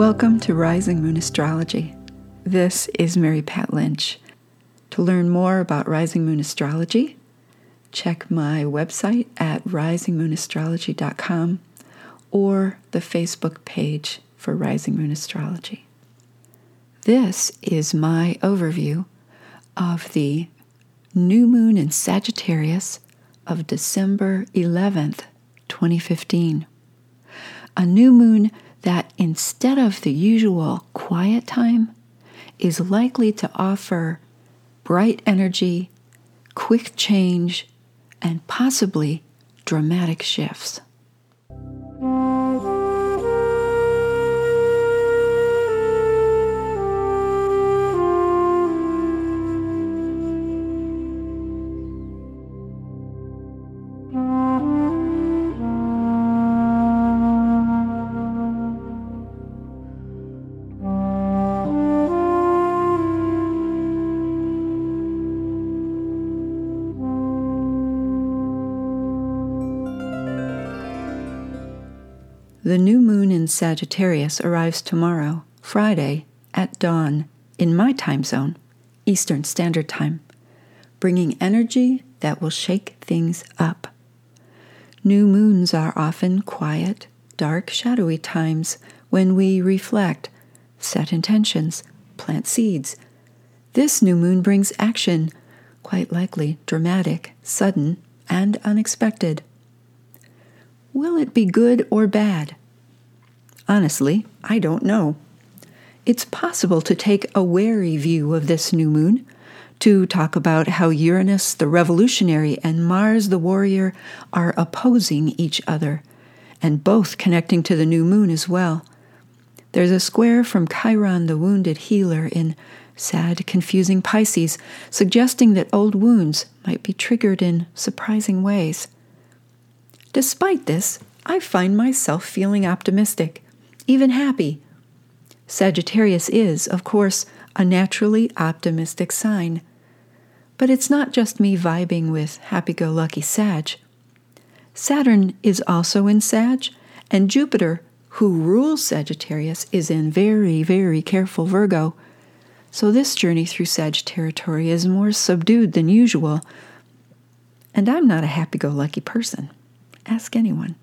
Welcome to Rising Moon Astrology. This is Mary Pat Lynch. To learn more about Rising Moon Astrology, check my website at risingmoonastrology.com or the Facebook page for Rising Moon Astrology. This is my overview of the new moon in Sagittarius of December 11th, 2015. A new moon that instead of the usual quiet time is likely to offer bright energy, quick change, and possibly dramatic shifts. The new moon in Sagittarius arrives tomorrow, Friday, at dawn, in my time zone, Eastern Standard Time, bringing energy that will shake things up. New moons are often quiet, dark, shadowy times when we reflect, set intentions, plant seeds. This new moon brings action, quite likely dramatic, sudden, and unexpected. Will it be good or bad? Honestly, I don't know. It's possible to take a wary view of this new moon, to talk about how Uranus the revolutionary and Mars the warrior are opposing each other, and both connecting to the new moon as well. There's a square from Chiron the wounded healer in sad, confusing Pisces, suggesting that old wounds might be triggered in surprising ways. Despite this, I find myself feeling optimistic, even happy. Sagittarius is, of course, a naturally optimistic sign. But it's not just me vibing with happy-go-lucky Sag. Saturn is also in Sag, and Jupiter, who rules Sagittarius, is in very, very careful Virgo. So this journey through Sag territory is more subdued than usual. And I'm not a happy-go-lucky person. Ask anyone.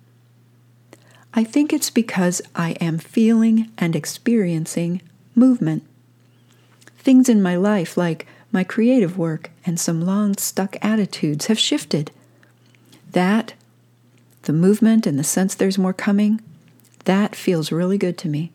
I think it's because I am feeling and experiencing movement. Things in my life, like my creative work and some long-stuck attitudes, have shifted. That, the movement and the sense there's more coming, that feels really good to me.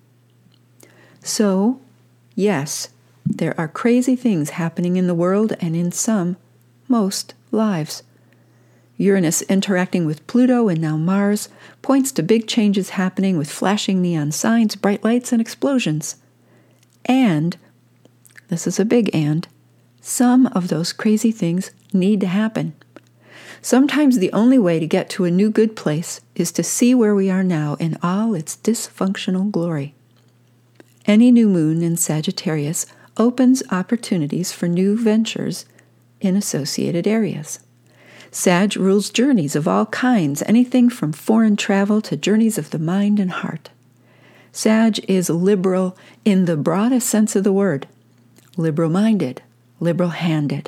So, yes, there are crazy things happening in the world and in most lives. Uranus interacting with Pluto and now Mars points to big changes happening with flashing neon signs, bright lights, and explosions. And, this is a big and, some of those crazy things need to happen. Sometimes the only way to get to a new good place is to see where we are now in all its dysfunctional glory. Any new moon in Sagittarius opens opportunities for new ventures in associated areas. Sag rules journeys of all kinds, anything from foreign travel to journeys of the mind and heart. Sag is liberal in the broadest sense of the word, liberal-minded, liberal-handed.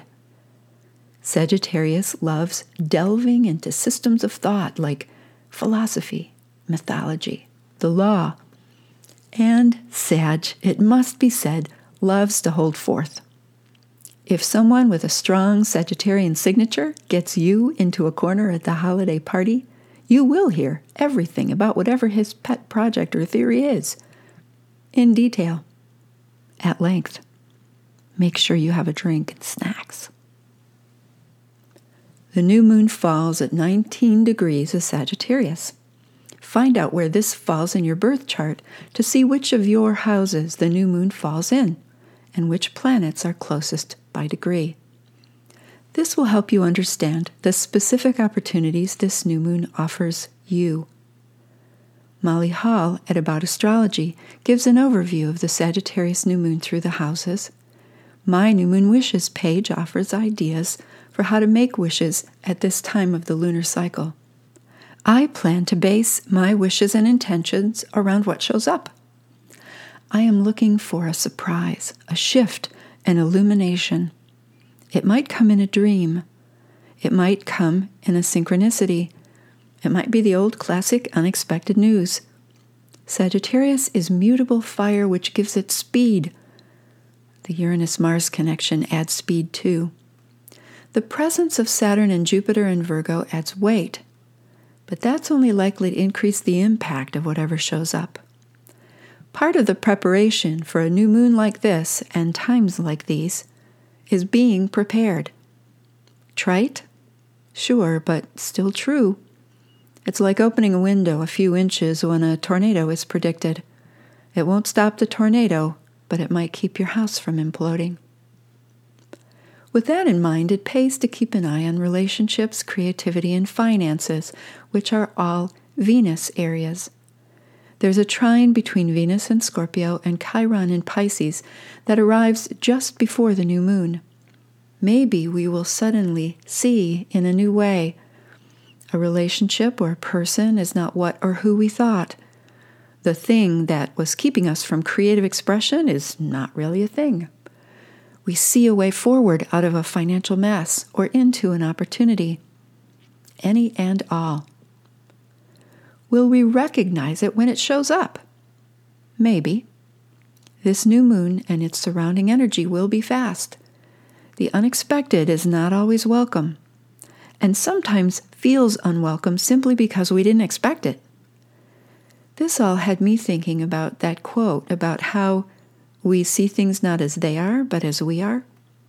Sagittarius loves delving into systems of thought like philosophy, mythology, the law. And Sag, it must be said, loves to hold forth. If someone with a strong Sagittarian signature gets you into a corner at the holiday party, you will hear everything about whatever his pet project or theory is, in detail, at length. Make sure you have a drink and snacks. The new moon falls at 19 degrees of Sagittarius. Find out where this falls in your birth chart to see which of your houses the new moon falls in, and which planets are closest by degree. This will help you understand the specific opportunities this new moon offers you. Molly Hall at About Astrology gives an overview of the Sagittarius new moon through the houses. My New Moon Wishes page offers ideas for how to make wishes at this time of the lunar cycle. I plan to base my wishes and intentions around what shows up. I am looking for a surprise, a shift, an illumination. It might come in a dream. It might come in a synchronicity. It might be the old classic unexpected news. Sagittarius is mutable fire, which gives it speed. The Uranus-Mars connection adds speed too. The presence of Saturn and Jupiter in Virgo adds weight, but that's only likely to increase the impact of whatever shows up. Part of the preparation for a new moon like this and times like these is being prepared. Trite? Sure, but still true. It's like opening a window a few inches when a tornado is predicted. It won't stop the tornado, but it might keep your house from imploding. With that in mind, it pays to keep an eye on relationships, creativity, and finances, which are all Venus areas. There's a trine between Venus in Scorpio and Chiron in Pisces that arrives just before the new moon. Maybe we will suddenly see in a new way. A relationship or a person is not what or who we thought. The thing that was keeping us from creative expression is not really a thing. We see a way forward out of a financial mess or into an opportunity. Any and all. Will we recognize it when it shows up? Maybe. This new moon and its surrounding energy will be fast. The unexpected is not always welcome, and sometimes feels unwelcome simply because we didn't expect it. This all had me thinking about that quote about how we see things not as they are, but as we are.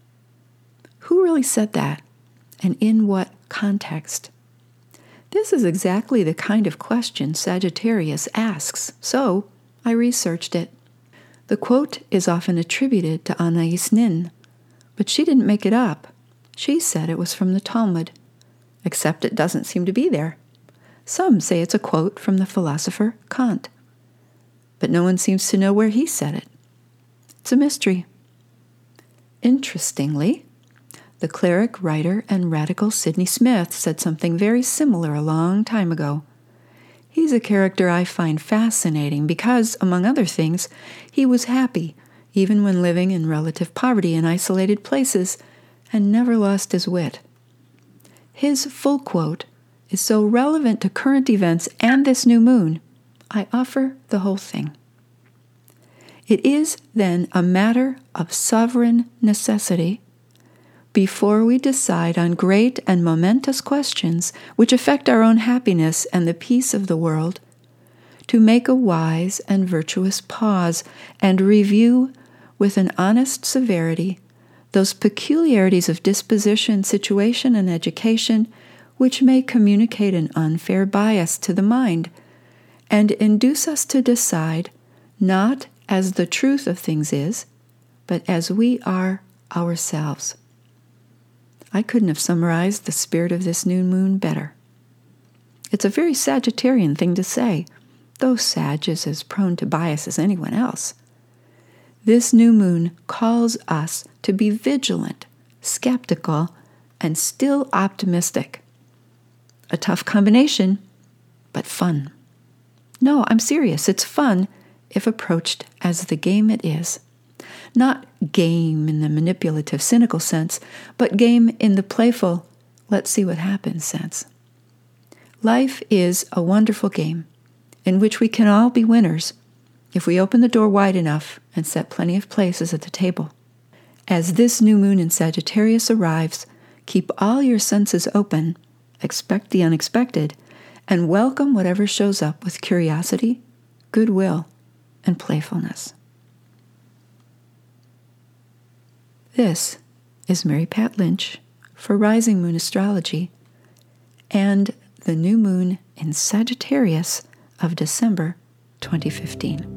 Who really said that, and in what context? This is exactly the kind of question Sagittarius asks, so I researched it. The quote is often attributed to Anais Nin, but she didn't make it up. She said it was from the Talmud, except it doesn't seem to be there. Some say it's a quote from the philosopher Kant, but no one seems to know where he said it. It's a mystery. Interestingly, the cleric, writer, and radical Sidney Smith said something very similar a long time ago. He's a character I find fascinating because, among other things, he was happy, even when living in relative poverty in isolated places, and never lost his wit. His full quote is so relevant to current events and this new moon, I offer the whole thing. It is, then, a matter of sovereign necessity before we decide on great and momentous questions which affect our own happiness and the peace of the world, to make a wise and virtuous pause and review with an honest severity those peculiarities of disposition, situation, and education which may communicate an unfair bias to the mind and induce us to decide not as the truth of things is, but as we are ourselves. I couldn't have summarized the spirit of this new moon better. It's a very Sagittarian thing to say, though Sag is as prone to bias as anyone else. This new moon calls us to be vigilant, skeptical, and still optimistic. A tough combination, but fun. No, I'm serious. It's fun if approached as the game it is. Not game in the manipulative, cynical sense, but game in the playful, let's see what happens sense. Life is a wonderful game in which we can all be winners if we open the door wide enough and set plenty of places at the table. As this new moon in Sagittarius arrives, keep all your senses open, expect the unexpected, and welcome whatever shows up with curiosity, goodwill, and playfulness. This is Mary Pat Lynch for Rising Moon Astrology and the new moon in Sagittarius of December 2015.